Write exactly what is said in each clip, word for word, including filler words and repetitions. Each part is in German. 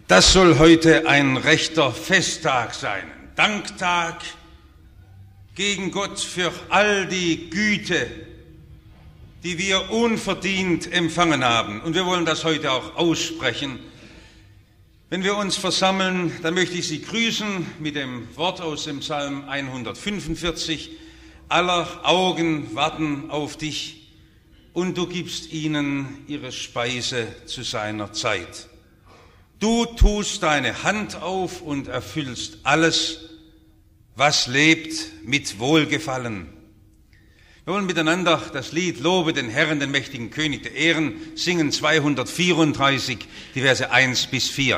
Das soll heute ein rechter Festtag sein, Danktag gegen Gott für all die Güte, die wir unverdient empfangen haben. Und wir wollen das heute auch aussprechen. Wenn wir uns versammeln, dann möchte ich Sie grüßen mit dem Wort aus dem Psalm hundertfünfundvierzig. Aller Augen warten auf dich und du gibst ihnen ihre Speise zu seiner Zeit. Du tust deine Hand auf und erfüllst alles, was lebt, mit Wohlgefallen. Wir wollen miteinander das Lied Lobe den Herrn, den mächtigen König der Ehren, singen zweihundertvierunddreißig, die Verse eins bis vier.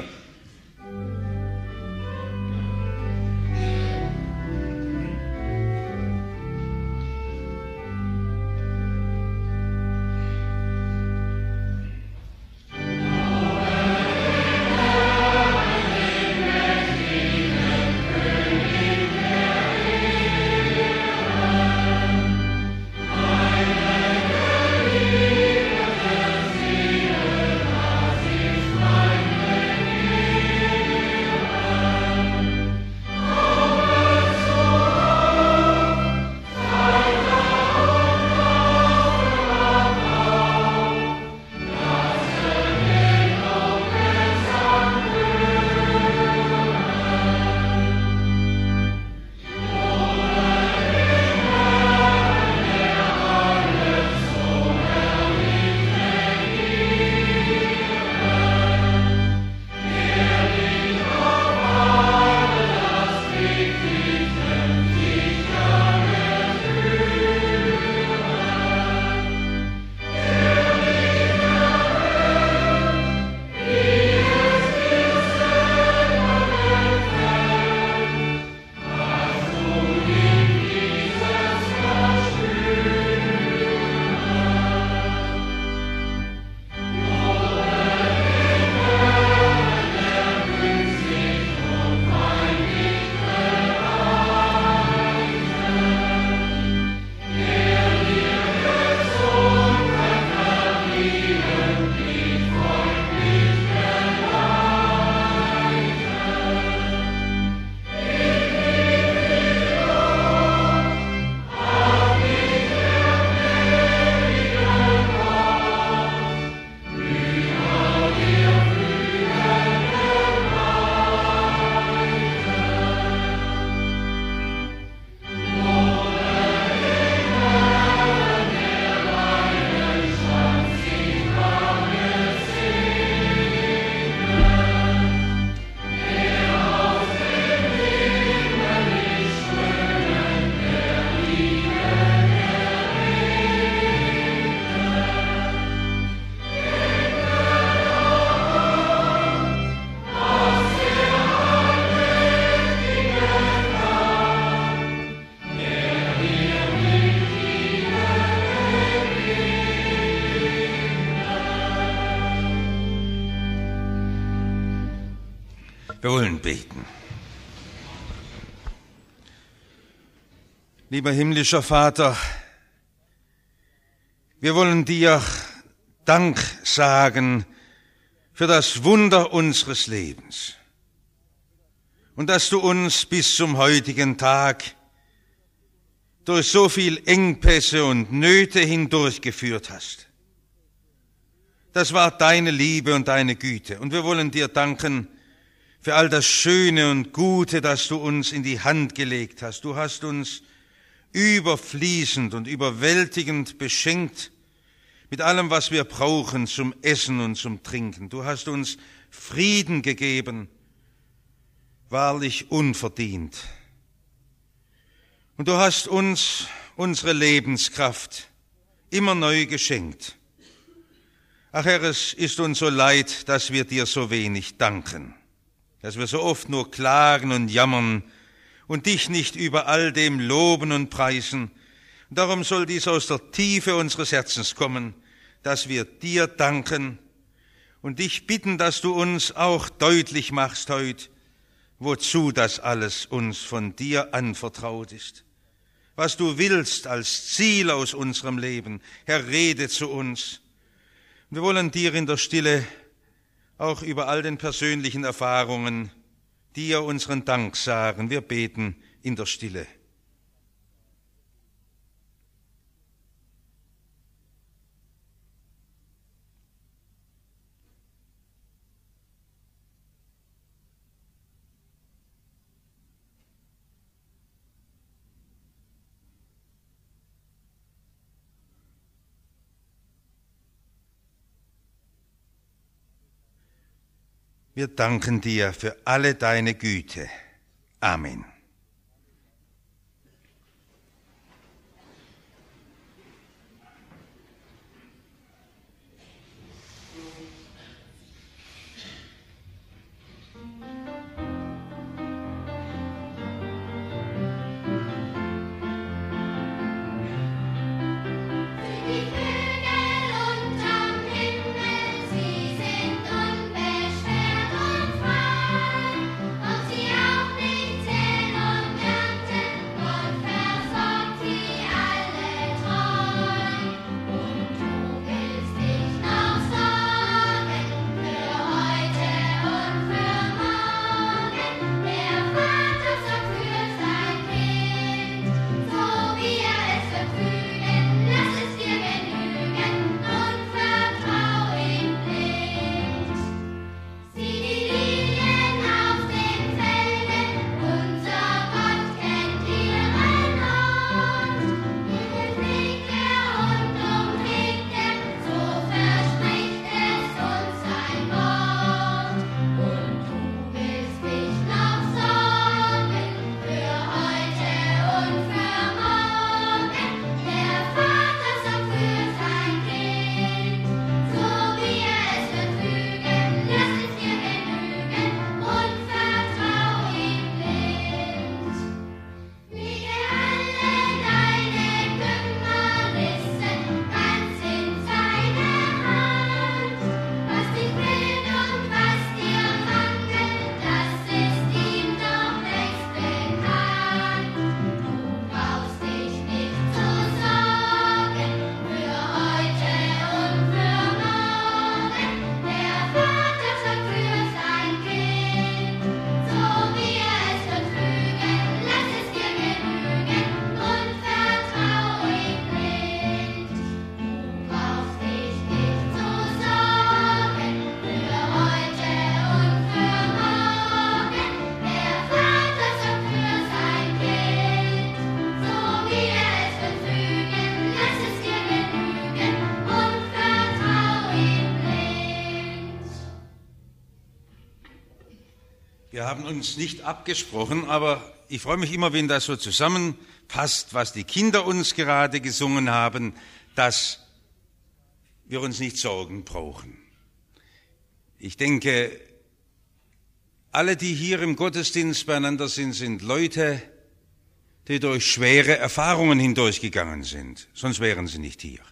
Wir wollen beten. Lieber himmlischer Vater, wir wollen dir Dank sagen für das Wunder unseres Lebens und dass du uns bis zum heutigen Tag durch so viel Engpässe und Nöte hindurchgeführt hast. Das war deine Liebe und deine Güte und wir wollen dir danken für all das Schöne und Gute, das du uns in die Hand gelegt hast. Du hast uns überfließend und überwältigend beschenkt mit allem, was wir brauchen zum Essen und zum Trinken. Du hast uns Frieden gegeben, wahrlich unverdient. Und du hast uns unsere Lebenskraft immer neu geschenkt. Ach Herr, es ist uns so leid, dass wir dir so wenig danken, dass wir so oft nur klagen und jammern und dich nicht über all dem loben und preisen. Und darum soll dies aus der Tiefe unseres Herzens kommen, dass wir dir danken und dich bitten, dass du uns auch deutlich machst heute, wozu das alles uns von dir anvertraut ist. Was du willst als Ziel aus unserem Leben. Herr, rede zu uns. Wir wollen dir in der Stille auch über all den persönlichen Erfahrungen, dir unseren Dank sagen. Wir beten in der Stille. Wir danken dir für alle deine Güte. Amen. Wir haben uns nicht abgesprochen, aber ich freue mich immer, wenn das so zusammenpasst, was die Kinder uns gerade gesungen haben, dass wir uns nicht Sorgen brauchen. Ich denke, alle, die hier im Gottesdienst beieinander sind, sind Leute, die durch schwere Erfahrungen hindurchgegangen sind, sonst wären sie nicht hier.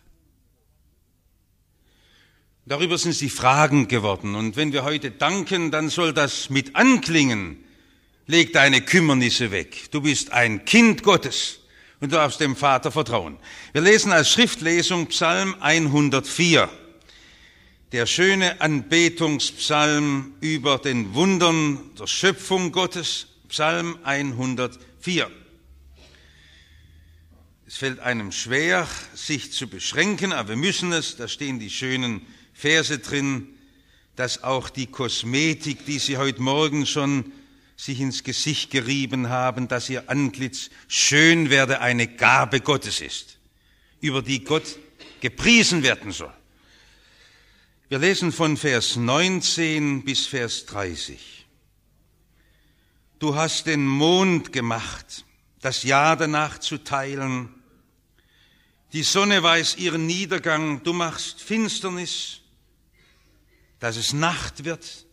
Darüber sind sie fragend geworden. Und wenn wir heute danken, dann soll das mit anklingen. Leg deine Kümmernisse weg. Du bist ein Kind Gottes und du darfst dem Vater vertrauen. Wir lesen als Schriftlesung Psalm hundertvier. Der schöne Anbetungspsalm über den Wundern der Schöpfung Gottes. Psalm hundertvier. Es fällt einem schwer, sich zu beschränken, aber wir müssen es. Da stehen die schönen Verse drin, dass auch die Kosmetik, die Sie heute Morgen schon sich ins Gesicht gerieben haben, dass Ihr Antlitz schön werde, eine Gabe Gottes ist, über die Gott gepriesen werden soll. Wir lesen von Vers neunzehn bis Vers dreißig. Du hast den Mond gemacht, das Jahr danach zu teilen. Die Sonne weiß ihren Niedergang, du machst Finsternis, dass es Nacht wird. Es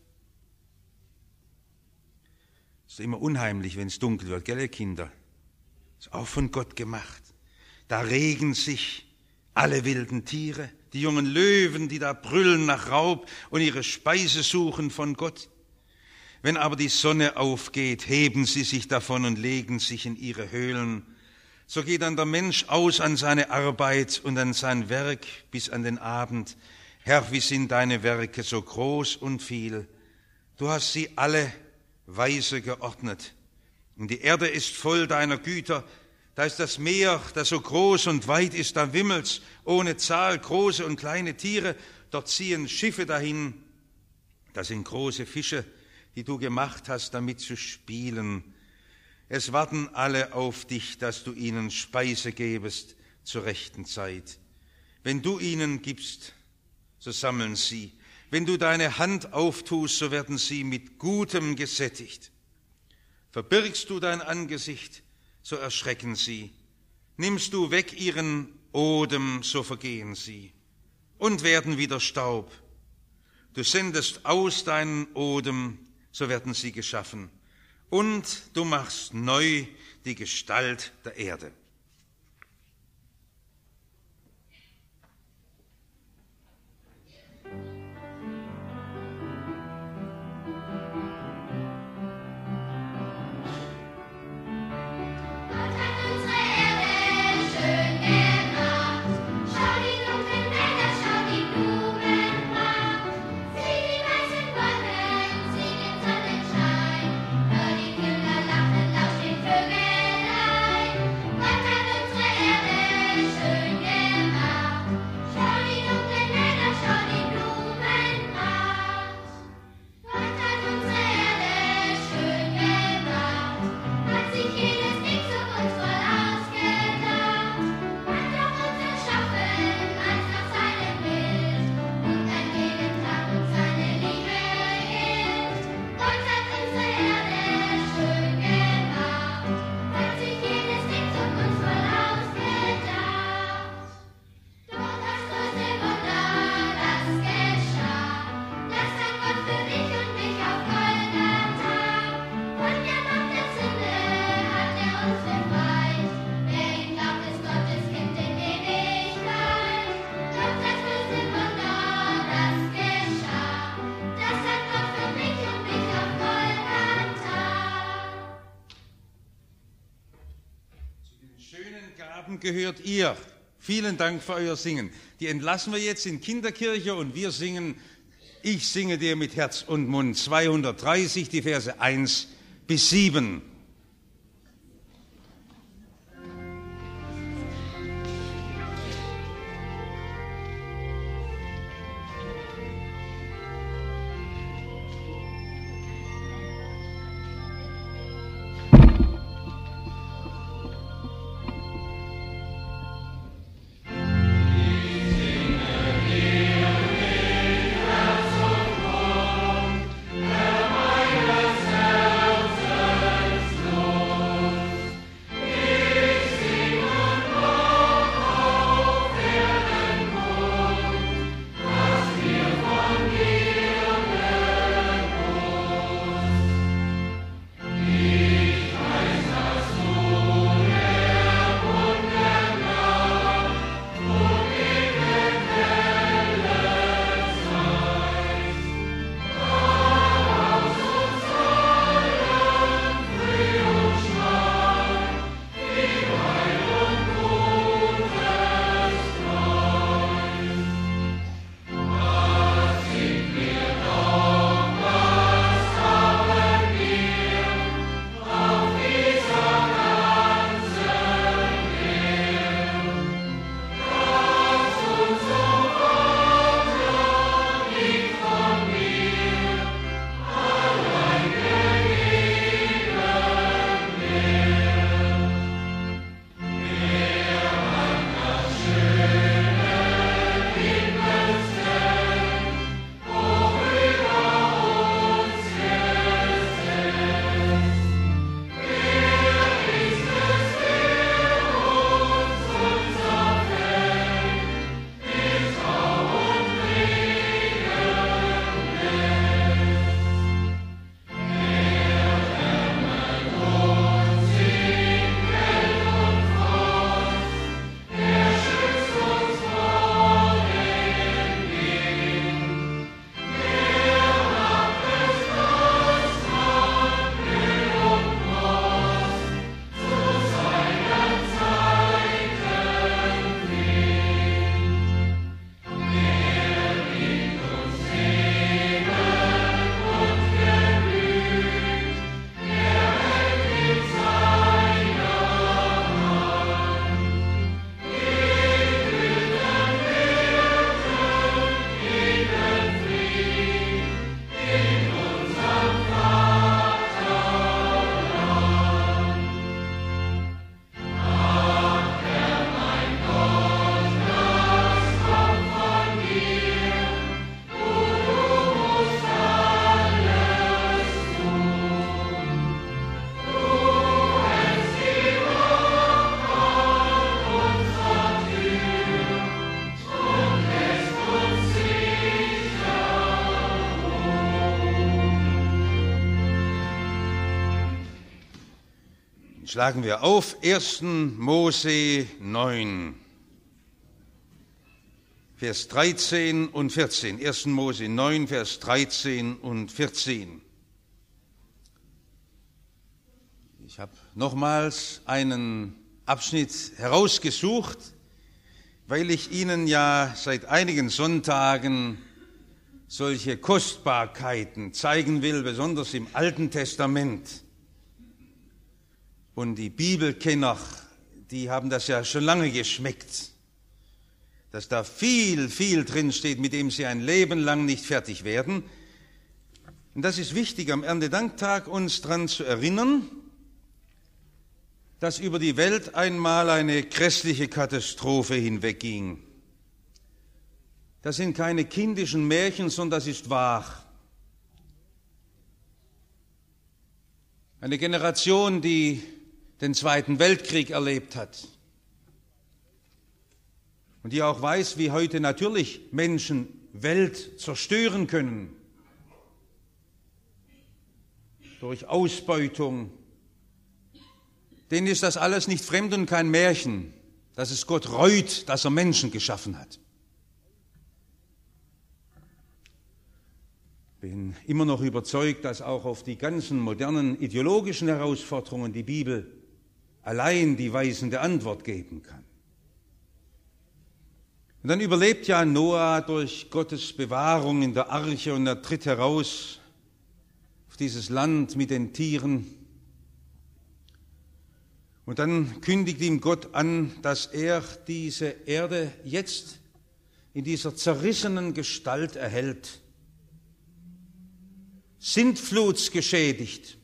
ist immer unheimlich, wenn es dunkel wird, gell, ihr Kinder? Ist auch von Gott gemacht. Da regen sich alle wilden Tiere, die jungen Löwen, die da brüllen nach Raub und ihre Speise suchen von Gott. Wenn aber die Sonne aufgeht, heben sie sich davon und legen sich in ihre Höhlen. So geht dann der Mensch aus an seine Arbeit und an sein Werk bis an den Abend. Herr, wie sind deine Werke so groß und viel. Du hast sie alle weise geordnet. Und die Erde ist voll deiner Güter. Da ist das Meer, das so groß und weit ist, da wimmelt's ohne Zahl, große und kleine Tiere. Dort ziehen Schiffe dahin. Das sind große Fische, die du gemacht hast, damit zu spielen. Es warten alle auf dich, dass du ihnen Speise gebest zur rechten Zeit. Wenn du ihnen gibst, so sammeln sie. Wenn du deine Hand auftust, so werden sie mit Gutem gesättigt. Verbirgst du dein Angesicht, so erschrecken sie. Nimmst du weg ihren Odem, so vergehen sie und werden wieder Staub. Du sendest aus deinen Odem, so werden sie geschaffen. Und du machst neu die Gestalt der Erde. Gehört ihr. Vielen Dank für euer Singen. Die entlassen wir jetzt in Kinderkirche und wir singen Ich singe dir mit Herz und Mund zweihundertdreißig, die Verse eins bis sieben. Herz Schlagen wir auf, ersten Mose neun, Vers dreizehn und vierzehn. ersten Mose neun, Vers dreizehn und vierzehn. Ich habe nochmals einen Abschnitt herausgesucht, weil ich Ihnen ja seit einigen Sonntagen solche Kostbarkeiten zeigen will, besonders im Alten Testament. Und die Bibelkenner, die haben das ja schon lange geschmeckt, dass da viel, viel drinsteht, mit dem sie ein Leben lang nicht fertig werden. Und das ist wichtig, am Erntedanktag uns daran zu erinnern, dass über die Welt einmal eine grässliche Katastrophe hinwegging. Das sind keine kindischen Märchen, sondern das ist wahr. Eine Generation, die den Zweiten Weltkrieg erlebt hat und die auch weiß, wie heute natürlich Menschen Welt zerstören können durch Ausbeutung. Denen ist das alles nicht fremd und kein Märchen, dass es Gott reut, dass er Menschen geschaffen hat. Ich bin immer noch überzeugt, dass auch auf die ganzen modernen ideologischen Herausforderungen die Bibel allein die weisende Antwort geben kann. Und dann überlebt ja Noah durch Gottes Bewahrung in der Arche und er tritt heraus auf dieses Land mit den Tieren. Und dann kündigt ihm Gott an, dass er diese Erde jetzt in dieser zerrissenen Gestalt erhält. Sintflutsgeschädigt,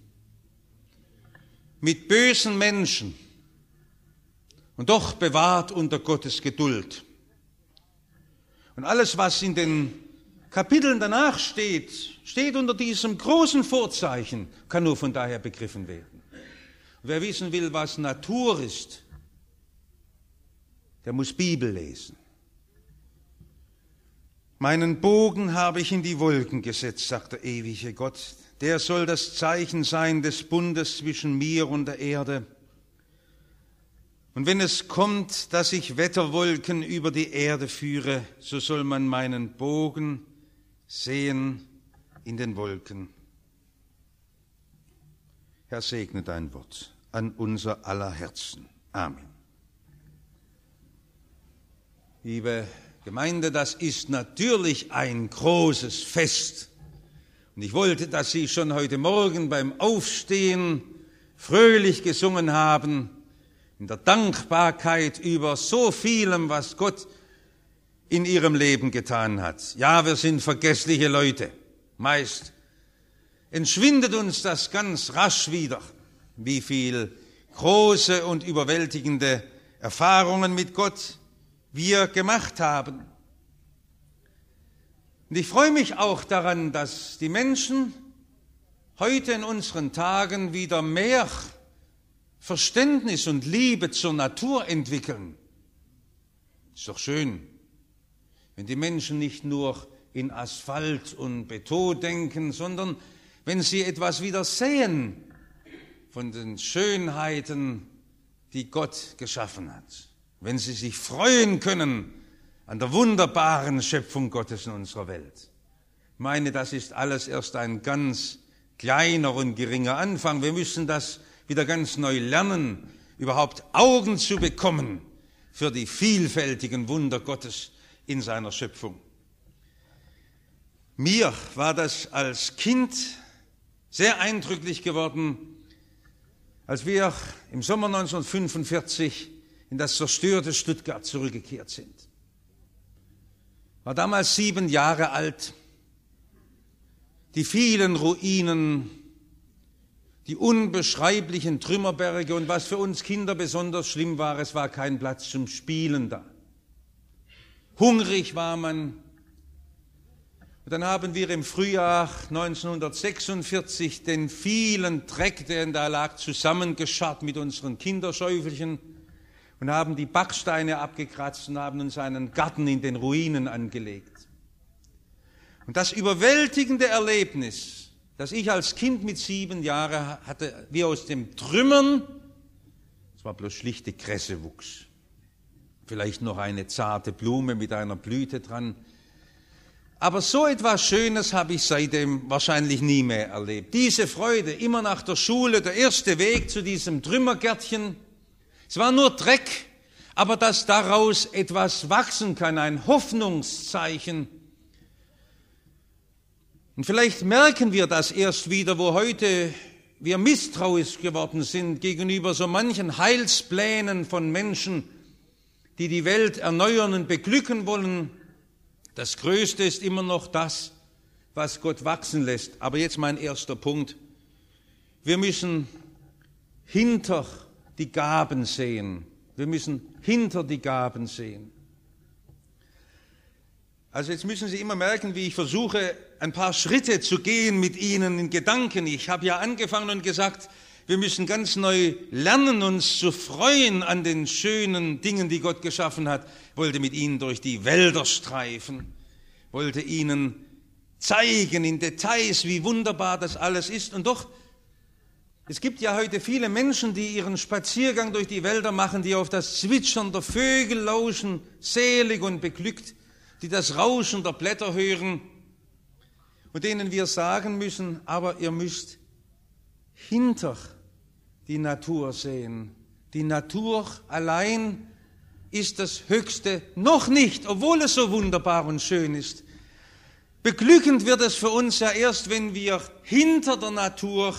mit bösen Menschen und doch bewahrt unter Gottes Geduld. Und alles, was in den Kapiteln danach steht, steht unter diesem großen Vorzeichen, kann nur von daher begriffen werden. Und wer wissen will, was Natur ist, der muss Bibel lesen. Meinen Bogen habe ich in die Wolken gesetzt, sagt der ewige Gott. Der soll das Zeichen sein des Bundes zwischen mir und der Erde. Und wenn es kommt, dass ich Wetterwolken über die Erde führe, so soll man meinen Bogen sehen in den Wolken. Herr, segne dein Wort an unser aller Herzen. Amen. Liebe Gemeinde, das ist natürlich ein großes Fest. Und ich wollte, dass Sie schon heute Morgen beim Aufstehen fröhlich gesungen haben, in der Dankbarkeit über so vielem, was Gott in Ihrem Leben getan hat. Ja, wir sind vergessliche Leute. Meist entschwindet uns das ganz rasch wieder, wie viel große und überwältigende Erfahrungen mit Gott wir gemacht haben. Und ich freue mich auch daran, dass die Menschen heute in unseren Tagen wieder mehr Verständnis und Liebe zur Natur entwickeln. Ist doch schön, wenn die Menschen nicht nur in Asphalt und Beton denken, sondern wenn sie etwas wieder sehen von den Schönheiten, die Gott geschaffen hat. Wenn sie sich freuen können an der wunderbaren Schöpfung Gottes in unserer Welt. Ich meine, das ist alles erst ein ganz kleiner und geringer Anfang. Wir müssen das wieder ganz neu lernen, überhaupt Augen zu bekommen für die vielfältigen Wunder Gottes in seiner Schöpfung. Mir war das als Kind sehr eindrücklich geworden, als wir im Sommer neunzehnhundertfünfundvierzig in das zerstörte Stuttgart zurückgekehrt sind. War damals sieben Jahre alt. Die vielen Ruinen, die unbeschreiblichen Trümmerberge und was für uns Kinder besonders schlimm war, es war kein Platz zum Spielen da. Hungrig war man. Und dann haben wir im Frühjahr neunzehnhundertsechsundvierzig den vielen Dreck, der da lag, zusammengescharrt mit unseren Kinderschäufelchen und haben die Backsteine abgekratzt und haben uns einen Garten in den Ruinen angelegt. Und das überwältigende Erlebnis, das ich als Kind mit sieben Jahren hatte, wie aus dem Trümmern Es war bloß schlichte Kressewuchs. Vielleicht noch eine zarte Blume mit einer Blüte dran. Aber so etwas Schönes habe ich seitdem wahrscheinlich nie mehr erlebt. Diese Freude, immer nach der Schule, der erste Weg zu diesem Trümmergärtchen. Es war nur Dreck, aber dass daraus etwas wachsen kann, ein Hoffnungszeichen. Und vielleicht merken wir das erst wieder, wo heute wir misstrauisch geworden sind gegenüber so manchen Heilsplänen von Menschen, die die Welt erneuern und beglücken wollen. Das Größte ist immer noch das, was Gott wachsen lässt. Aber jetzt mein erster Punkt. Wir müssen hinter die Gaben sehen. Wir müssen hinter die Gaben sehen. Also jetzt müssen Sie immer merken, wie ich versuche, ein paar Schritte zu gehen mit Ihnen in Gedanken. Ich habe ja angefangen und gesagt, wir müssen ganz neu lernen, uns zu freuen an den schönen Dingen, die Gott geschaffen hat. Ich wollte mit Ihnen durch die Wälder streifen, wollte Ihnen zeigen in Details, wie wunderbar das alles ist. Und doch, es gibt ja heute viele Menschen, die ihren Spaziergang durch die Wälder machen, die auf das Zwitschern der Vögel lauschen, selig und beglückt, die das Rauschen der Blätter hören und denen wir sagen müssen, aber ihr müsst hinter die Natur sehen. Die Natur allein ist das Höchste noch nicht, obwohl es so wunderbar und schön ist. Beglückend wird es für uns ja erst, wenn wir hinter der Natur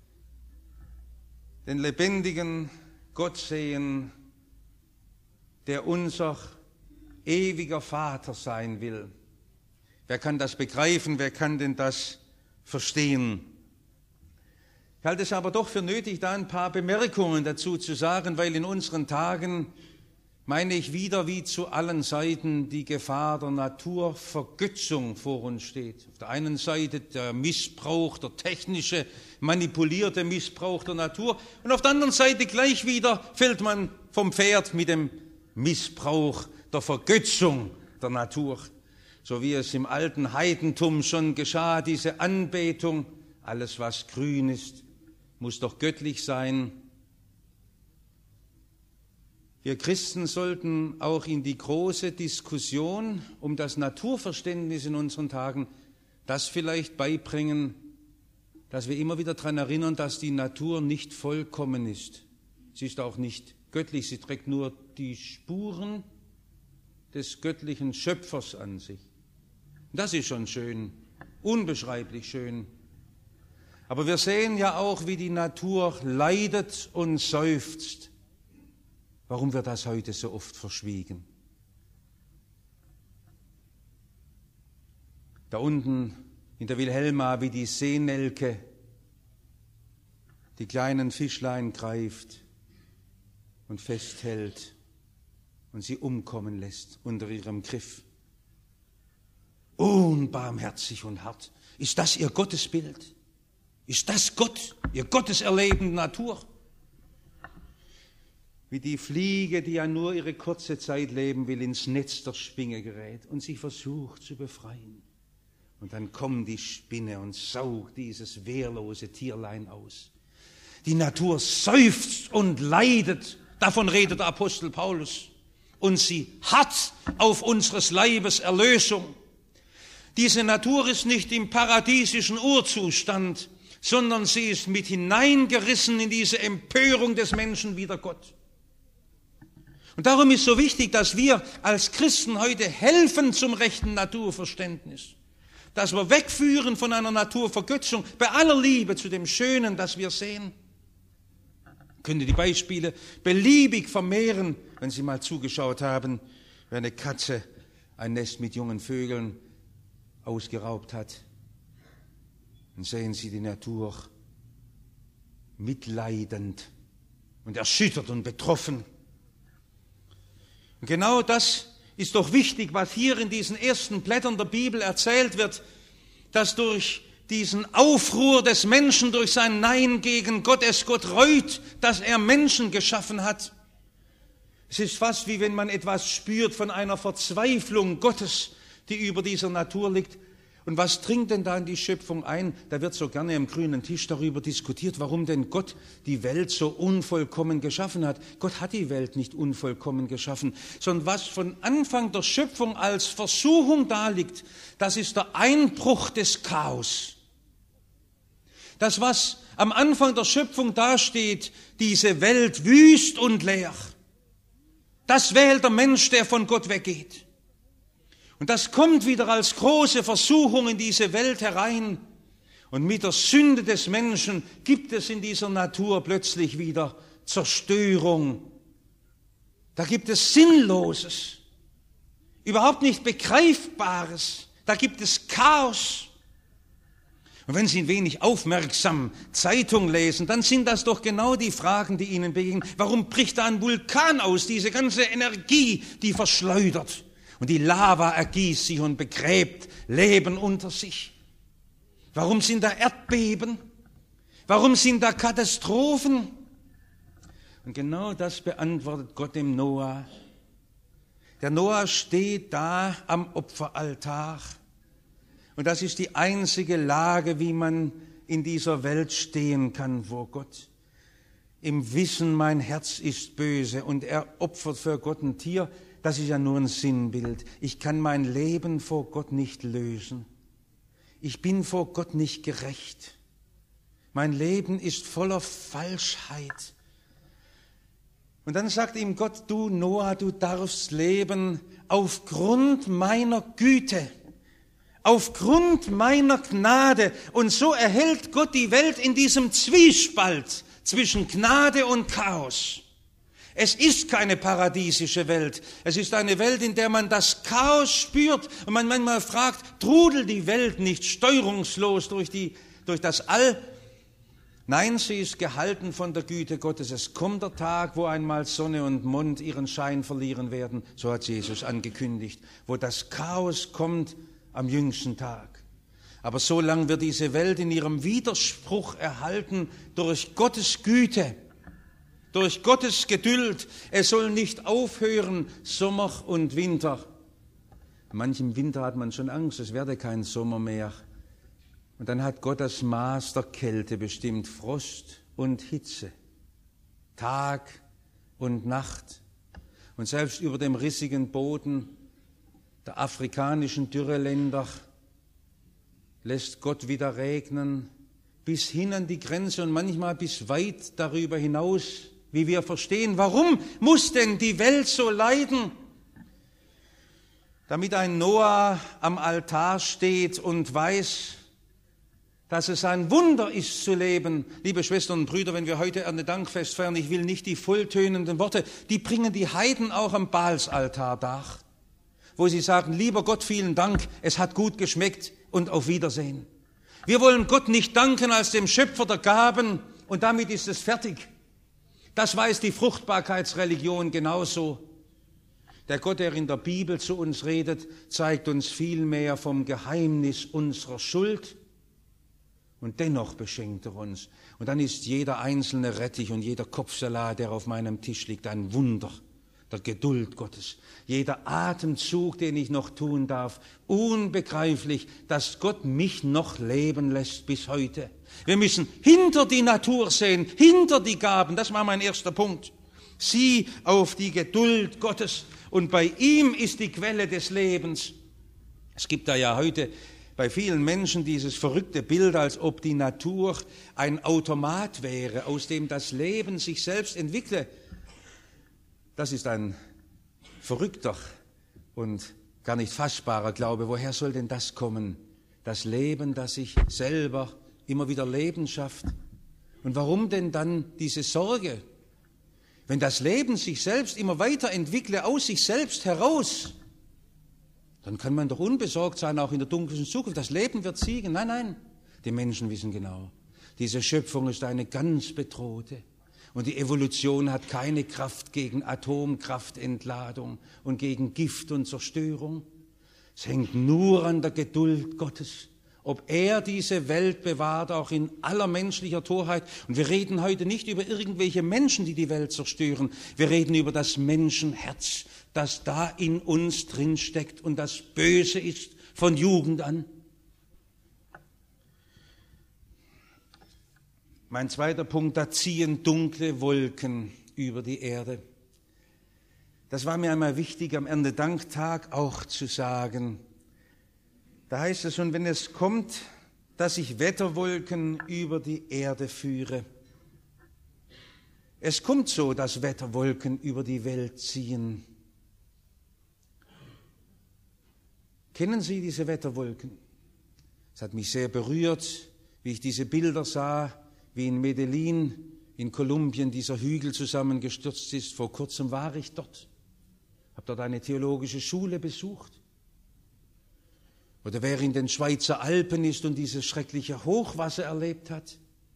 den lebendigen Gott sehen, der unser ewiger Vater sein will. Wer kann das begreifen? Wer kann denn das verstehen? Ich halte es aber doch für nötig, da ein paar Bemerkungen dazu zu sagen, weil in unseren Tagen, meine ich, wieder wie zu allen Seiten die Gefahr der Naturvergötzung vor uns steht. Auf der einen Seite der Missbrauch, der technische, manipulierte Missbrauch der Natur und auf der anderen Seite gleich wieder fällt man vom Pferd mit dem Missbrauch der Vergötzung der Natur. So wie es im alten Heidentum schon geschah, diese Anbetung, alles was grün ist, muss doch göttlich sein. Wir Christen sollten auch in die große Diskussion um das Naturverständnis in unseren Tagen das vielleicht beibringen, dass wir immer wieder daran erinnern, dass die Natur nicht vollkommen ist. Sie ist auch nicht göttlich, sie trägt nur die Spuren des göttlichen Schöpfers an sich. Das ist schon schön, unbeschreiblich schön. Aber wir sehen ja auch, wie die Natur leidet und seufzt. Warum wird das heute so oft verschwiegen? Da unten in der Wilhelma, wie die Seenelke die kleinen Fischlein greift und festhält und sie umkommen lässt unter ihrem Griff. Unbarmherzig und hart. Ist das ihr Gottesbild? Ist das Gott, ihr gotteserlebende Natur? Wie die Fliege, die ja nur ihre kurze Zeit leben will, ins Netz der Spinne gerät und sich versucht zu befreien. Und dann kommt die Spinne und saugt dieses wehrlose Tierlein aus. Die Natur seufzt und leidet, davon redet der Apostel Paulus. Und sie hat auf unseres Leibes Erlösung. Diese Natur ist nicht im paradiesischen Urzustand, sondern sie ist mit hineingerissen in diese Empörung des Menschen wider Gott. Und darum ist so wichtig, dass wir als Christen heute helfen zum rechten Naturverständnis. Dass wir wegführen von einer Naturvergötzung, bei aller Liebe zu dem Schönen, das wir sehen. Ich könnte die Beispiele beliebig vermehren, wenn Sie mal zugeschaut haben, wie eine Katze ein Nest mit jungen Vögeln ausgeraubt hat. Dann sehen Sie die Natur mitleidend und erschüttert und betroffen. Und genau das ist doch wichtig, was hier in diesen ersten Blättern der Bibel erzählt wird, dass durch diesen Aufruhr des Menschen, durch sein Nein gegen Gott, es Gott reut, dass er Menschen geschaffen hat. Es ist fast wie wenn man etwas spürt von einer Verzweiflung Gottes, die über dieser Natur liegt. Und was dringt denn da in die Schöpfung ein? Da wird so gerne am grünen Tisch darüber diskutiert, warum denn Gott die Welt so unvollkommen geschaffen hat. Gott hat die Welt nicht unvollkommen geschaffen, sondern was von Anfang der Schöpfung als Versuchung daliegt, das ist der Einbruch des Chaos. Das, was am Anfang der Schöpfung dasteht, diese Welt wüst und leer, das wählt der Mensch, der von Gott weggeht. Und das kommt wieder als große Versuchung in diese Welt herein. Und mit der Sünde des Menschen gibt es in dieser Natur plötzlich wieder Zerstörung. Da gibt es Sinnloses, überhaupt nicht Begreifbares. Da gibt es Chaos. Und wenn Sie ein wenig aufmerksam Zeitung lesen, dann sind das doch genau die Fragen, die Ihnen begegnen. Warum bricht da ein Vulkan aus, diese ganze Energie, die verschleudert? Und die Lava ergießt sich und begräbt Leben unter sich. Warum sind da Erdbeben? Warum sind da Katastrophen? Und genau das beantwortet Gott dem Noah. Der Noah steht da am Opferaltar. Und das ist die einzige Lage, wie man in dieser Welt stehen kann vor Gott. Im Wissen, mein Herz ist böse und er opfert für Gott ein Tier. Das ist ja nur ein Sinnbild. Ich kann mein Leben vor Gott nicht lösen. Ich bin vor Gott nicht gerecht. Mein Leben ist voller Falschheit. Und dann sagt ihm Gott, du Noah, du darfst leben aufgrund meiner Güte, aufgrund meiner Gnade. Und so erhält Gott die Welt in diesem Zwiespalt zwischen Gnade und Chaos. Es ist keine paradiesische Welt. Es ist eine Welt, in der man das Chaos spürt und man manchmal fragt, trudelt die Welt nicht steuerungslos durch, die, durch das All? Nein, sie ist gehalten von der Güte Gottes. Es kommt der Tag, wo einmal Sonne und Mond ihren Schein verlieren werden, so hat Jesus angekündigt, wo das Chaos kommt am jüngsten Tag. Aber so lange wird diese Welt in ihrem Widerspruch erhalten durch Gottes Güte, durch Gottes Geduld. Es soll nicht aufhören, Sommer und Winter. Manchem Winter hat man schon Angst, es werde kein Sommer mehr. Und dann hat Gott das Maß der Kälte bestimmt, Frost und Hitze, Tag und Nacht. Und selbst über dem rissigen Boden der afrikanischen Dürreländer lässt Gott wieder regnen, bis hin an die Grenze und manchmal bis weit darüber hinaus, wie wir verstehen. Warum muss denn die Welt so leiden? Damit ein Noah am Altar steht und weiß, dass es ein Wunder ist zu leben. Liebe Schwestern und Brüder, wenn wir heute Erntedankfest feiern, ich will nicht die volltönenden Worte, die bringen die Heiden auch am Baalsaltar dar, wo sie sagen, lieber Gott, vielen Dank, es hat gut geschmeckt und auf Wiedersehen. Wir wollen Gott nicht danken als dem Schöpfer der Gaben und damit ist es fertig. Das weiß die Fruchtbarkeitsreligion genauso. Der Gott, der in der Bibel zu uns redet, zeigt uns viel mehr vom Geheimnis unserer Schuld und dennoch beschenkt er uns. Und dann ist jeder einzelne Rettich und jeder Kopfsalat, der auf meinem Tisch liegt, ein Wunder der Geduld Gottes. Jeder Atemzug, den ich noch tun darf, unbegreiflich, dass Gott mich noch leben lässt bis heute. Wir müssen hinter die Natur sehen, hinter die Gaben, das war mein erster Punkt. Sieh auf die Geduld Gottes und bei ihm ist die Quelle des Lebens. Es gibt da ja heute bei vielen Menschen dieses verrückte Bild, als ob die Natur ein Automat wäre, aus dem das Leben sich selbst entwickle. Das ist ein verrückter und gar nicht fassbarer Glaube. Woher soll denn das kommen? Das Leben, das sich selber immer wieder Leben schafft. Und warum denn dann diese Sorge? Wenn das Leben sich selbst immer weiterentwickle, aus sich selbst heraus, dann kann man doch unbesorgt sein, auch in der dunkelsten Zukunft. Das Leben wird siegen. Nein, nein, die Menschen wissen genau, diese Schöpfung ist eine ganz bedrohte. Und die Evolution hat keine Kraft gegen Atomkraftentladung und gegen Gift und Zerstörung. Es hängt nur an der Geduld Gottes, ob er diese Welt bewahrt, auch in aller menschlicher Torheit. Und wir reden heute nicht über irgendwelche Menschen, die die Welt zerstören. Wir reden über das Menschenherz, das da in uns drin steckt und das böse ist von Jugend an. Mein zweiter Punkt, da ziehen dunkle Wolken über die Erde. Das war mir einmal wichtig, am Erntedanktag auch zu sagen. Da heißt es, und wenn es kommt, dass ich Wetterwolken über die Erde führe. Es kommt so, dass Wetterwolken über die Welt ziehen. Kennen Sie diese Wetterwolken? Es hat mich sehr berührt, wie ich diese Bilder sah, wie in Medellin, in Kolumbien, dieser Hügel zusammengestürzt ist. Vor kurzem war ich dort, habe dort eine theologische Schule besucht. Oder wer in den Schweizer Alpen ist und dieses schreckliche Hochwasser erlebt hat.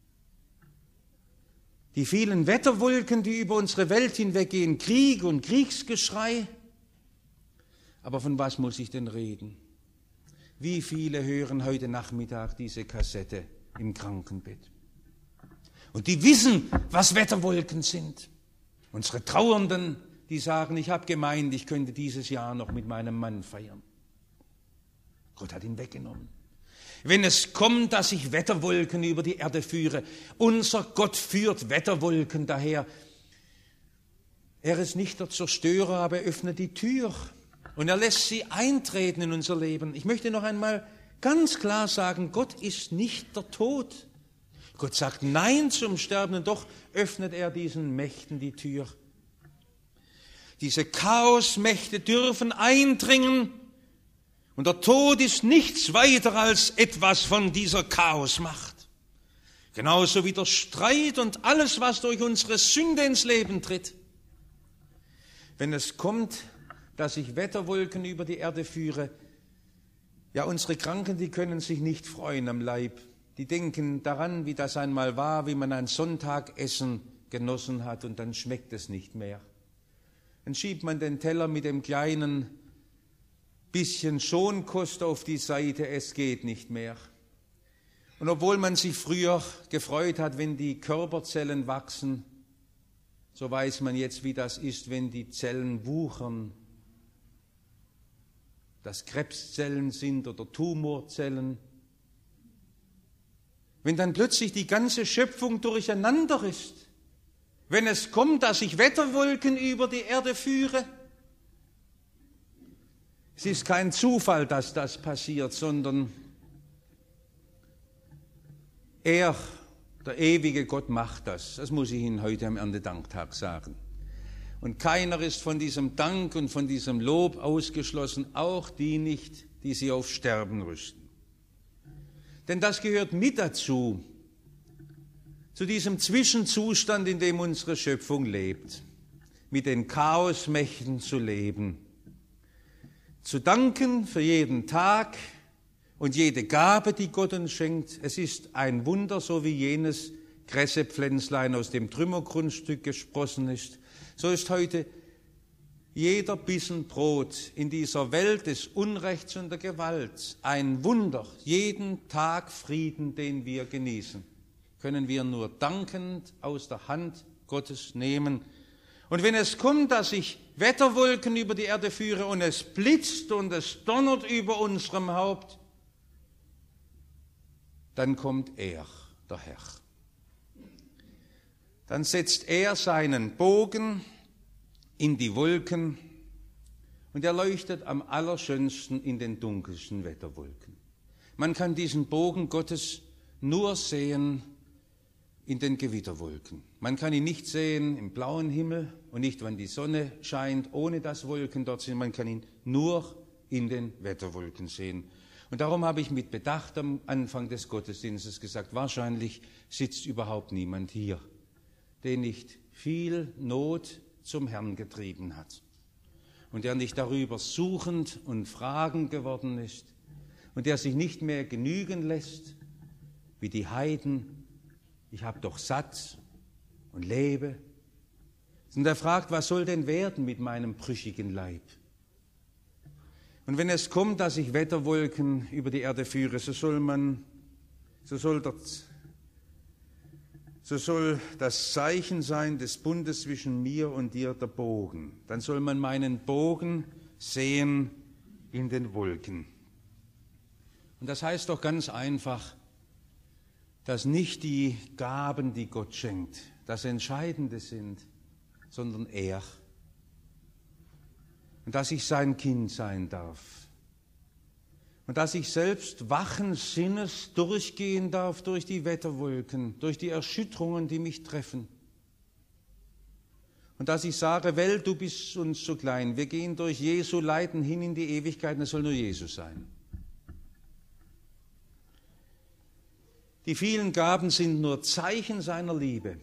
Die vielen Wetterwolken, die über unsere Welt hinweggehen, Krieg und Kriegsgeschrei. Aber von was muss ich denn reden? Wie viele hören heute Nachmittag diese Kassette im Krankenbett? Und die wissen, was Wetterwolken sind. Unsere Trauernden, die sagen, ich habe gemeint, ich könnte dieses Jahr noch mit meinem Mann feiern. Gott hat ihn weggenommen. Wenn es kommt, dass ich Wetterwolken über die Erde führe, unser Gott führt Wetterwolken daher. Er ist nicht der Zerstörer, aber er öffnet die Tür und er lässt sie eintreten in unser Leben. Ich möchte noch einmal ganz klar sagen, Gott ist nicht der Tod. Gott sagt Nein zum Sterben und doch öffnet er diesen Mächten die Tür. Diese Chaosmächte dürfen eindringen. Und der Tod ist nichts weiter als etwas von dieser Chaosmacht. Genauso wie der Streit und alles, was durch unsere Sünde ins Leben tritt. Wenn es kommt, dass ich Wetterwolken über die Erde führe, ja, unsere Kranken, die können sich nicht freuen am Leib. Die denken daran, wie das einmal war, wie man ein Sonntagessen genossen hat und dann schmeckt es nicht mehr. Dann schiebt man den Teller mit dem kleinen bisschen Schonkost auf die Seite, es geht nicht mehr. Und obwohl man sich früher gefreut hat, wenn die Körperzellen wachsen, so weiß man jetzt, wie das ist, wenn die Zellen wuchern, dass Krebszellen sind oder Tumorzellen. Wenn dann plötzlich die ganze Schöpfung durcheinander ist, wenn es kommt, dass ich Wetterwolken über die Erde führe. Es ist kein Zufall, dass das passiert, sondern er, der ewige Gott, macht das. Das muss ich Ihnen heute am Erntedanktag sagen. Und keiner ist von diesem Dank und von diesem Lob ausgeschlossen, auch die nicht, die sie auf Sterben rüsten. Denn das gehört mit dazu, zu diesem Zwischenzustand, in dem unsere Schöpfung lebt, mit den Chaosmächten zu leben. Zu danken für jeden Tag und jede Gabe, die Gott uns schenkt. Es ist ein Wunder, so wie jenes Kressepflänzlein aus dem Trümmergrundstück gesprossen ist. So ist heute jeder Bissen Brot in dieser Welt des Unrechts und der Gewalt ein Wunder. Jeden Tag Frieden, den wir genießen, können wir nur dankend aus der Hand Gottes nehmen. Und wenn es kommt, dass ich Wetterwolken über die Erde führe und es blitzt und es donnert über unserem Haupt, dann kommt er, der Herr. Dann setzt er seinen Bogen in die Wolken und er leuchtet am allerschönsten in den dunkelsten Wetterwolken. Man kann diesen Bogen Gottes nur sehen in den Gewitterwolken. Man kann ihn nicht sehen im blauen Himmel und nicht, wenn die Sonne scheint, ohne dass Wolken dort sind. Man kann ihn nur in den Wetterwolken sehen. Und darum habe ich mit Bedacht am Anfang des Gottesdienstes gesagt, wahrscheinlich sitzt überhaupt niemand hier, der nicht viel Not zum Herrn getrieben hat und der nicht darüber suchend und fragend geworden ist und der sich nicht mehr genügen lässt wie die Heiden, ich habe doch satt und lebe. Und er fragt, was soll denn werden mit meinem brüchigen Leib? Und wenn es kommt, dass ich Wetterwolken über die Erde führe, so soll man, so soll das, so soll das Zeichen sein des Bundes zwischen mir und dir der Bogen. Dann soll man meinen Bogen sehen in den Wolken. Und das heißt doch ganz einfach, dass nicht die Gaben, die Gott schenkt, das Entscheidende sind, sondern er. Und dass ich sein Kind sein darf. Und dass ich selbst wachen Sinnes durchgehen darf durch die Wetterwolken, durch die Erschütterungen, die mich treffen. Und dass ich sage, Welt, du bist uns zu klein. Wir gehen durch Jesu Leiden hin in die Ewigkeit und es soll nur Jesus sein. Die vielen Gaben sind nur Zeichen seiner Liebe.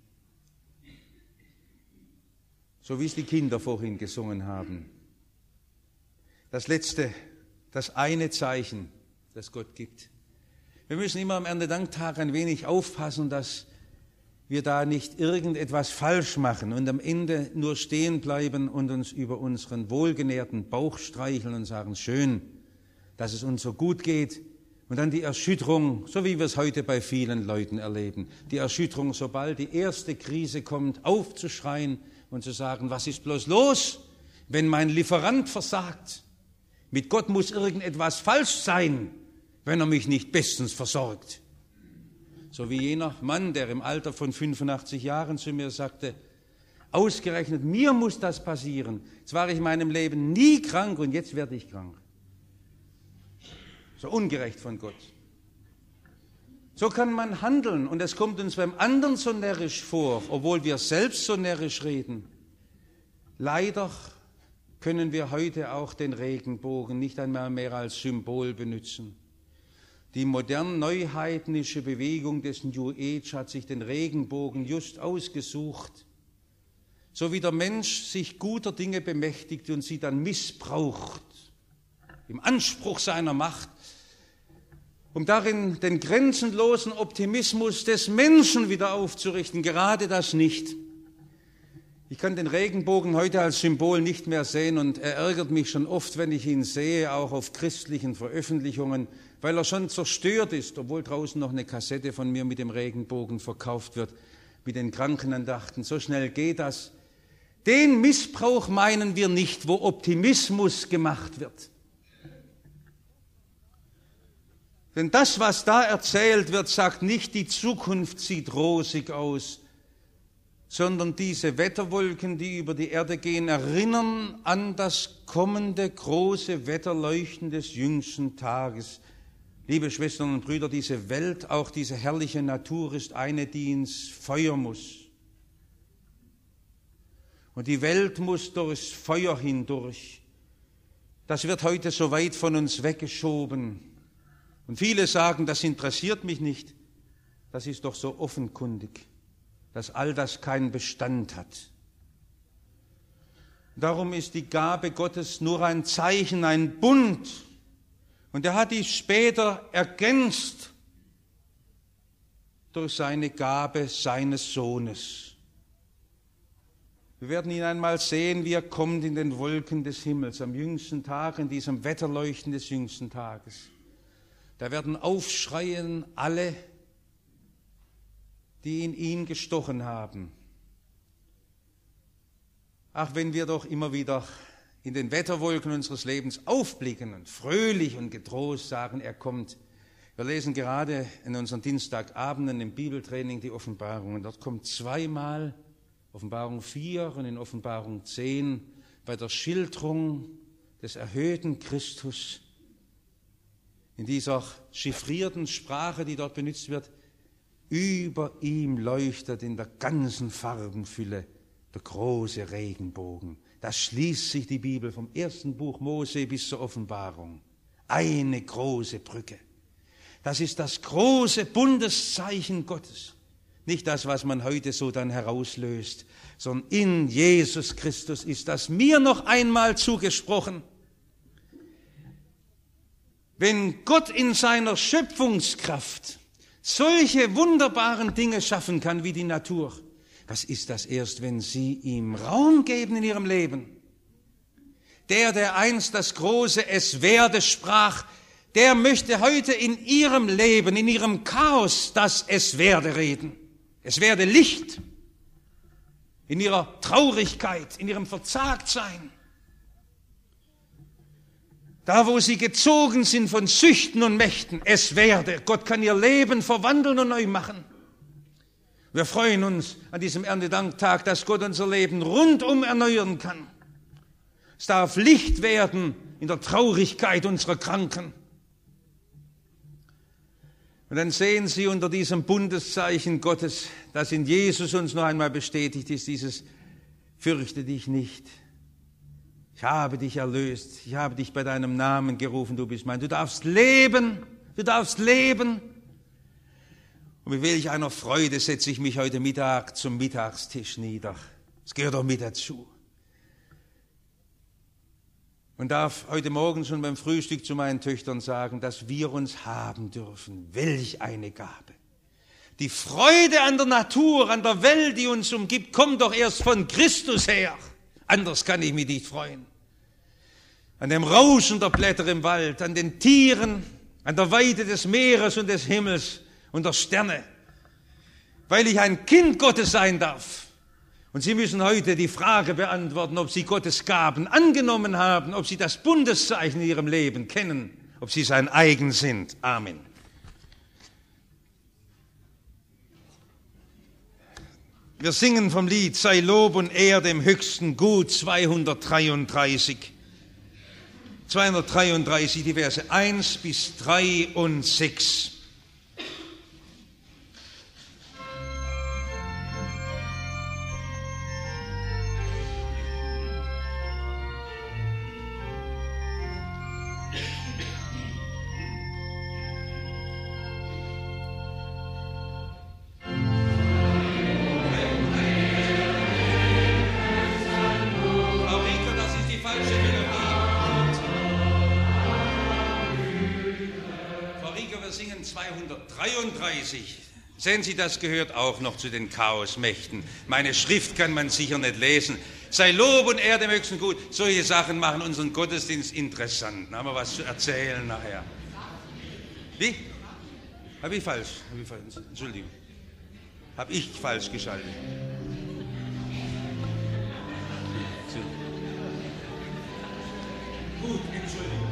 So wie es die Kinder vorhin gesungen haben. Das letzte, das eine Zeichen, das Gott gibt. Wir müssen immer am Erntedanktag ein wenig aufpassen, dass wir da nicht irgendetwas falsch machen und am Ende nur stehen bleiben und uns über unseren wohlgenährten Bauch streicheln und sagen, schön, dass es uns so gut geht. Und dann die Erschütterung, so wie wir es heute bei vielen Leuten erleben, die Erschütterung, sobald die erste Krise kommt, aufzuschreien und zu sagen, was ist bloß los, wenn mein Lieferant versagt? Mit Gott muss irgendetwas falsch sein, wenn er mich nicht bestens versorgt. So wie jener Mann, der im Alter von fünfundachtzig Jahren zu mir sagte, ausgerechnet mir muss das passieren. Jetzt war ich in meinem Leben nie krank und jetzt werde ich krank. So ungerecht von Gott. So kann man handeln und es kommt uns beim anderen so närrisch vor, obwohl wir selbst so närrisch reden. Leider können wir heute auch den Regenbogen nicht einmal mehr als Symbol benutzen. Die modern-neuheidnische Bewegung des New Age hat sich den Regenbogen just ausgesucht, so wie der Mensch sich guter Dinge bemächtigt und sie dann missbraucht, im Anspruch seiner Macht, um darin den grenzenlosen Optimismus des Menschen wieder aufzurichten, gerade das nicht. Ich kann den Regenbogen heute als Symbol nicht mehr sehen und er ärgert mich schon oft, wenn ich ihn sehe, auch auf christlichen Veröffentlichungen, weil er schon zerstört ist, obwohl draußen noch eine Kassette von mir mit dem Regenbogen verkauft wird, mit den Krankenandachten. So schnell geht das. Den Missbrauch meinen wir nicht, wo Optimismus gemacht wird. Denn das, was da erzählt wird, sagt nicht, die Zukunft sieht rosig aus, sondern diese Wetterwolken, die über die Erde gehen, erinnern an das kommende große Wetterleuchten des jüngsten Tages. Liebe Schwestern und Brüder, diese Welt, auch diese herrliche Natur ist eine, die ins Feuer muss. Und die Welt muss durchs Feuer hindurch. Das wird heute so weit von uns weggeschoben. Und viele sagen, das interessiert mich nicht. Das ist doch so offenkundig, dass all das keinen Bestand hat. Darum ist die Gabe Gottes nur ein Zeichen, ein Bund. Und er hat dies später ergänzt durch seine Gabe seines Sohnes. Wir werden ihn einmal sehen, wie er kommt in den Wolken des Himmels, am jüngsten Tag, in diesem Wetterleuchten des jüngsten Tages. Da werden aufschreien alle, die in ihn gestochen haben. Ach, wenn wir doch immer wieder in den Wetterwolken unseres Lebens aufblicken und fröhlich und getrost sagen, er kommt. Wir lesen gerade in unseren Dienstagabenden im Bibeltraining die Offenbarung. Und dort kommt zweimal Offenbarung vier und in Offenbarung zehn bei der Schilderung des erhöhten Christus in dieser chiffrierten Sprache, die dort benutzt wird, über ihm leuchtet in der ganzen Farbenfülle der große Regenbogen. Da schließt sich die Bibel vom ersten Buch Mose bis zur Offenbarung. Eine große Brücke. Das ist das große Bundeszeichen Gottes. Nicht das, was man heute so dann herauslöst, sondern in Jesus Christus ist das mir noch einmal zugesprochen. Wenn Gott in seiner Schöpfungskraft solche wunderbaren Dinge schaffen kann wie die Natur, was ist das erst, wenn Sie ihm Raum geben in Ihrem Leben? Der, der einst das große Es werde sprach, der möchte heute in Ihrem Leben, in Ihrem Chaos das Es werde reden. Es werde Licht in Ihrer Traurigkeit, in Ihrem Verzagtsein. Da, wo sie gezogen sind von Süchten und Mächten, es werde. Gott kann ihr Leben verwandeln und neu machen. Wir freuen uns an diesem Erntedanktag, dass Gott unser Leben rundum erneuern kann. Es darf Licht werden in der Traurigkeit unserer Kranken. Und dann sehen Sie unter diesem Bundeszeichen Gottes, das in Jesus uns noch einmal bestätigt ist, dieses Fürchte dich nicht. Ich habe dich erlöst, ich habe dich bei deinem Namen gerufen, du bist mein. Du darfst leben, du darfst leben. Und mit welch einer Freude setze ich mich heute Mittag zum Mittagstisch nieder. Es gehört auch mit dazu. Und darf heute Morgen schon beim Frühstück zu meinen Töchtern sagen, dass wir uns haben dürfen. Welch eine Gabe. Die Freude an der Natur, an der Welt, die uns umgibt, kommt doch erst von Christus her. Anders kann ich mich nicht freuen. An dem Rauschen der Blätter im Wald, an den Tieren, an der Weite des Meeres und des Himmels und der Sterne. Weil ich ein Kind Gottes sein darf. Und Sie müssen heute die Frage beantworten, ob Sie Gottes Gaben angenommen haben, ob Sie das Bundeszeichen in Ihrem Leben kennen, ob Sie sein eigen sind. Amen. Wir singen vom Lied Sei Lob und Ehr dem höchsten Gut, zweihundertdreiunddreißig. zweihundertdreiunddreißig, die Verse eins bis drei und sechs. zweihundertdreiunddreißig. Sehen Sie, das gehört auch noch zu den Chaosmächten. Meine Schrift kann man sicher nicht lesen. Sei Lob und Ehr dem höchsten Gut. Solche Sachen machen unseren Gottesdienst interessant. Da haben wir was zu erzählen nachher. Wie? Habe ich falsch? Habe ich falsch? Entschuldigung. Habe ich falsch geschaltet? Gut, Entschuldigung.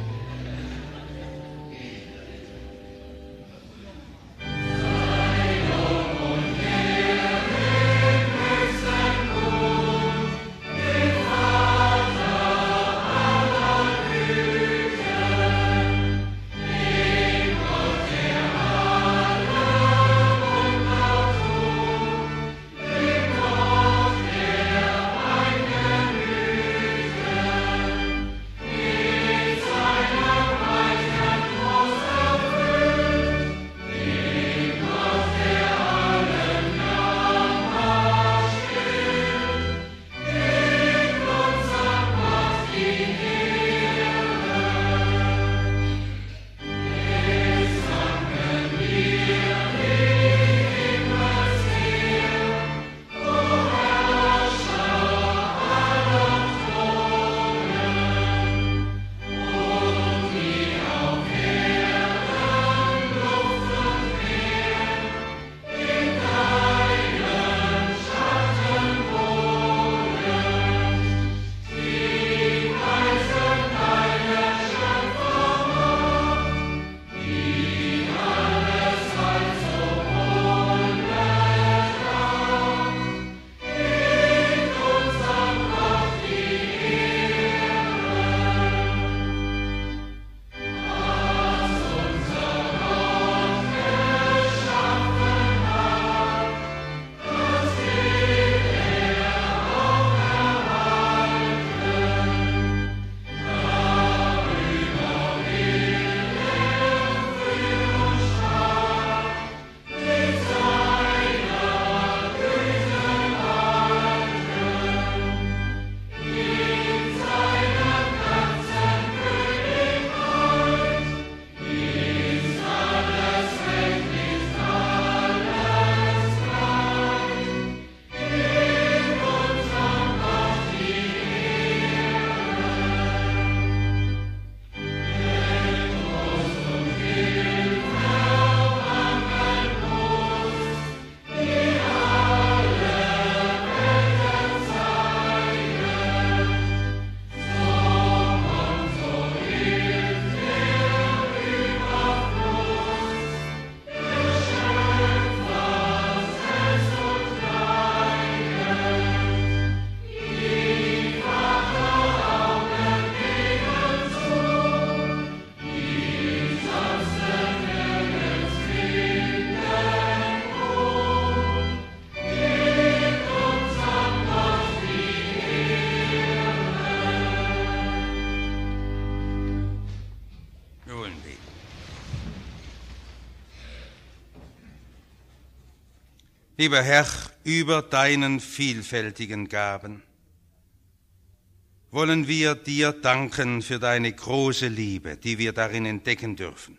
Lieber Herr, über deinen vielfältigen Gaben wollen wir dir danken für deine große Liebe, die wir darin entdecken dürfen.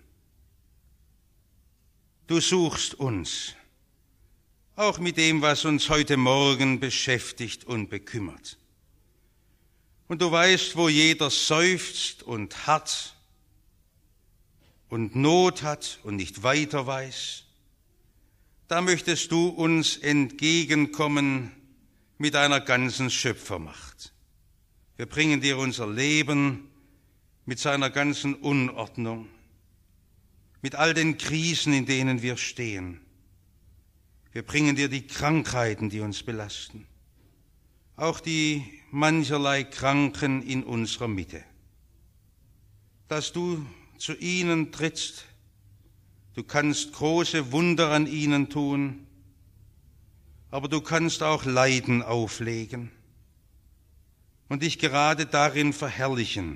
Du suchst uns, auch mit dem, was uns heute Morgen beschäftigt und bekümmert. Und du weißt, wo jeder seufzt und hat und Not hat und nicht weiter weiß. Da möchtest du uns entgegenkommen mit deiner ganzen Schöpfermacht. Wir bringen dir unser Leben mit seiner ganzen Unordnung, mit all den Krisen, in denen wir stehen. Wir bringen dir die Krankheiten, die uns belasten, auch die mancherlei Kranken in unserer Mitte. Dass du zu ihnen trittst, du kannst große Wunder an ihnen tun, aber du kannst auch Leiden auflegen und dich gerade darin verherrlichen,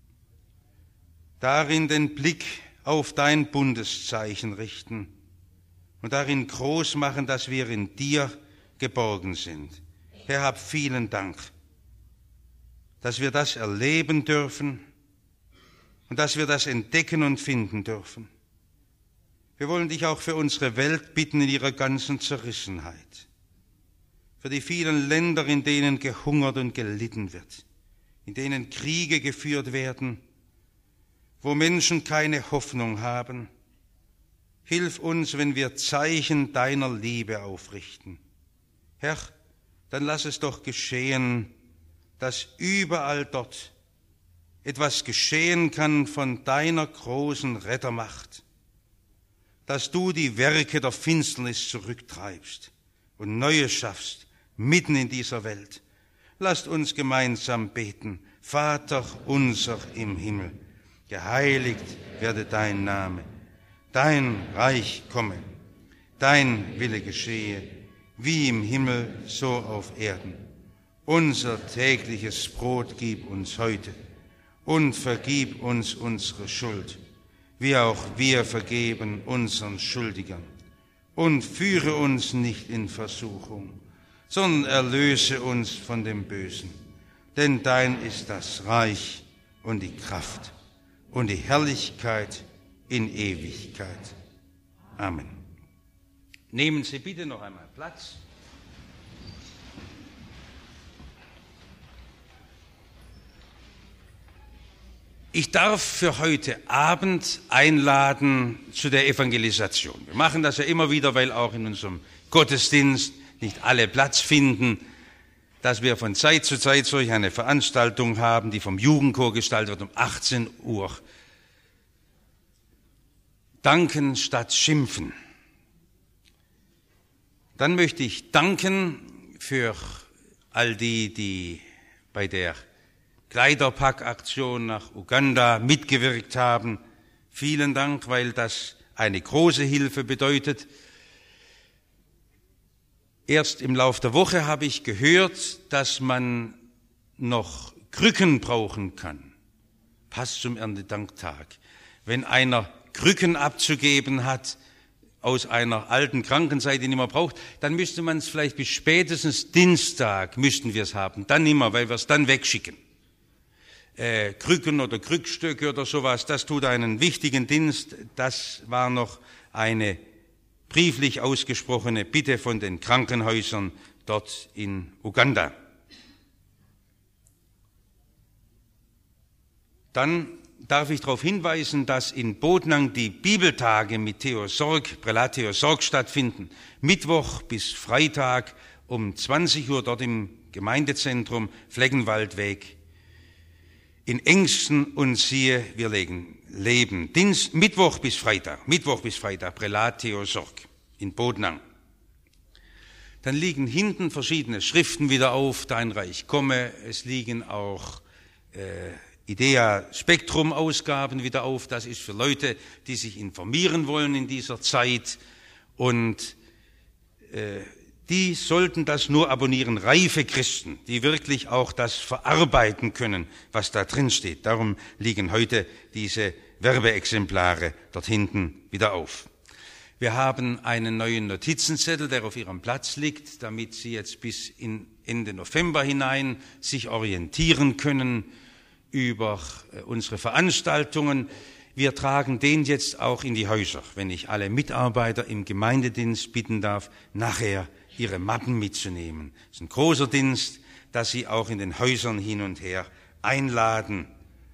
darin den Blick auf dein Bundeszeichen richten und darin groß machen, dass wir in dir geborgen sind. Herr, hab vielen Dank, dass wir das erleben dürfen und dass wir das entdecken und finden dürfen. Wir wollen dich auch für unsere Welt bitten in ihrer ganzen Zerrissenheit, für die vielen Länder, in denen gehungert und gelitten wird, in denen Kriege geführt werden, wo Menschen keine Hoffnung haben. Hilf uns, wenn wir Zeichen deiner Liebe aufrichten. Herr, dann lass es doch geschehen, dass überall dort etwas geschehen kann von deiner großen Rettermacht, dass du die Werke der Finsternis zurücktreibst und Neues schaffst mitten in dieser Welt. Lasst uns gemeinsam beten. Vater unser im Himmel, geheiligt werde dein Name, dein Reich komme, dein Wille geschehe, wie im Himmel, so auf Erden. Unser tägliches Brot gib uns heute und vergib uns unsere Schuld, wie auch wir vergeben unseren Schuldigern. Und führe uns nicht in Versuchung, sondern erlöse uns von dem Bösen. Denn dein ist das Reich und die Kraft und die Herrlichkeit in Ewigkeit. Amen. Nehmen Sie bitte noch einmal Platz. Ich darf für heute Abend einladen zu der Evangelisation. Wir machen das ja immer wieder, weil auch in unserem Gottesdienst nicht alle Platz finden, dass wir von Zeit zu Zeit solch eine Veranstaltung haben, die vom Jugendchor gestaltet wird um achtzehn Uhr. Danken statt schimpfen. Dann möchte ich danken für all die, die bei der Kleiderpackaktion nach Uganda mitgewirkt haben. Vielen Dank, weil das eine große Hilfe bedeutet. Erst im Lauf der Woche habe ich gehört, dass man noch Krücken brauchen kann. Passt zum Erntedanktag. Wenn einer Krücken abzugeben hat aus einer alten Krankenzeit, die nicht mehr braucht, dann müsste man es vielleicht bis spätestens Dienstag müssten wir es haben. Dann nicht mehr, weil wir es dann wegschicken. Äh, Krücken oder Krückstöcke oder sowas, das tut einen wichtigen Dienst. Das war noch eine brieflich ausgesprochene Bitte von den Krankenhäusern dort in Uganda. Dann darf ich darauf hinweisen, dass in Bodnang die Bibeltage mit Theo Sorg, Prälat Theo Sorg stattfinden. Mittwoch bis Freitag um zwanzig Uhr dort im Gemeindezentrum Fleckenwaldweg in Engsten, und siehe, wir legen Leben. Dienst, Mittwoch bis Freitag, Mittwoch bis Freitag, Prälat Theo Sorg in Bodnang. Dann liegen hinten verschiedene Schriften wieder auf, Dein Reich komme. Es liegen auch äh, Idea Spektrum Ausgaben wieder auf. Das ist für Leute, die sich informieren wollen in dieser Zeit. Und äh, die sollten das nur abonnieren, reife Christen, die wirklich auch das verarbeiten können, was da drin steht. Darum liegen heute diese Werbeexemplare dort hinten wieder auf. Wir haben einen neuen Notizenzettel, der auf Ihrem Platz liegt, damit Sie jetzt bis in Ende November hinein sich orientieren können über unsere Veranstaltungen. Wir tragen den jetzt auch in die Häuser, wenn ich alle Mitarbeiter im Gemeindedienst bitten darf, nachher ihre Mappen mitzunehmen. Es ist ein großer Dienst, dass Sie auch in den Häusern hin und her einladen.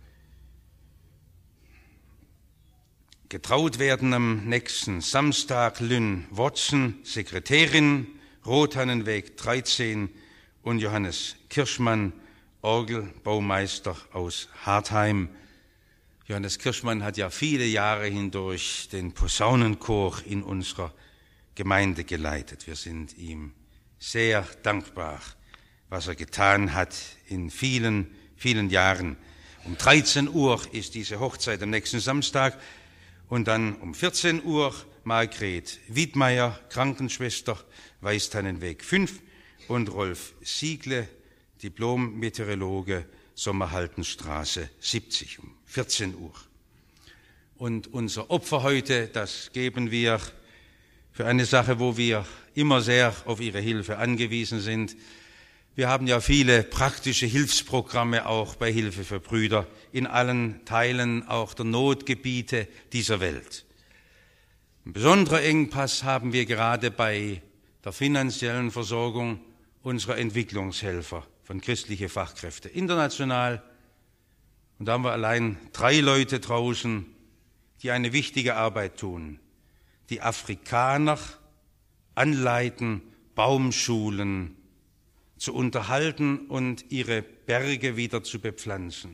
Getraut werden am nächsten Samstag Lynn Watson, Sekretärin, Rothannenweg dreizehn, und Johannes Kirschmann, Orgelbaumeister aus Hartheim. Johannes Kirschmann hat ja viele Jahre hindurch den Posaunenchor in unserer Gemeinde geleitet. Wir sind ihm sehr dankbar, was er getan hat in vielen, vielen Jahren. Um dreizehn Uhr ist diese Hochzeit am nächsten Samstag. Und dann um vierzehn Uhr Margret Wiedmeier, Krankenschwester, Weißtannenweg fünf, und Rolf Siegle, Diplom-Meteorologe, Sommerhaltenstraße siebzig, um vierzehn Uhr. Und unser Opfer heute, das geben wir für eine Sache, wo wir immer sehr auf Ihre Hilfe angewiesen sind. Wir haben ja viele praktische Hilfsprogramme auch bei Hilfe für Brüder in allen Teilen auch der Notgebiete dieser Welt. Ein besonderer Engpass haben wir gerade bei der finanziellen Versorgung unserer Entwicklungshelfer von christlichen Fachkräften international. Und da haben wir allein drei Leute draußen, die eine wichtige Arbeit tun. Die Afrikaner anleiten, Baumschulen zu unterhalten und ihre Berge wieder zu bepflanzen.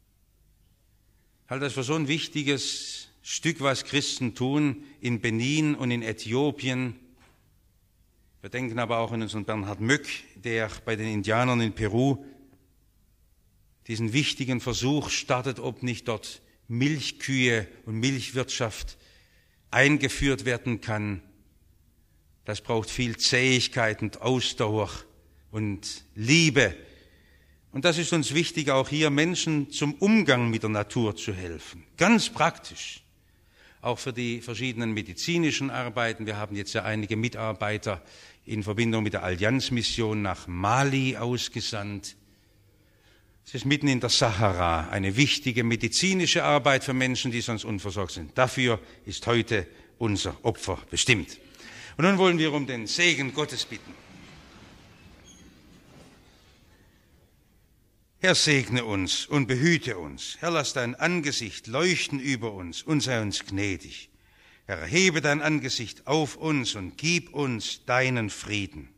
Ich halte das für so ein wichtiges Stück, was Christen tun in Benin und in Äthiopien. Wir denken aber auch an unseren Bernhard Möck, der bei den Indianern in Peru diesen wichtigen Versuch startet, ob nicht dort Milchkühe und Milchwirtschaft eingeführt werden kann. Das braucht viel Zähigkeit und Ausdauer und Liebe. Und das ist uns wichtig, auch hier Menschen zum Umgang mit der Natur zu helfen. Ganz praktisch. Auch für die verschiedenen medizinischen Arbeiten. Wir haben jetzt ja einige Mitarbeiter in Verbindung mit der Allianzmission nach Mali ausgesandt. Es ist mitten in der Sahara eine wichtige medizinische Arbeit für Menschen, die sonst unversorgt sind. Dafür ist heute unser Opfer bestimmt. Und nun wollen wir um den Segen Gottes bitten. Herr, segne uns und behüte uns. Herr, lass dein Angesicht leuchten über uns und sei uns gnädig. Herr, erhebe dein Angesicht auf uns und gib uns deinen Frieden.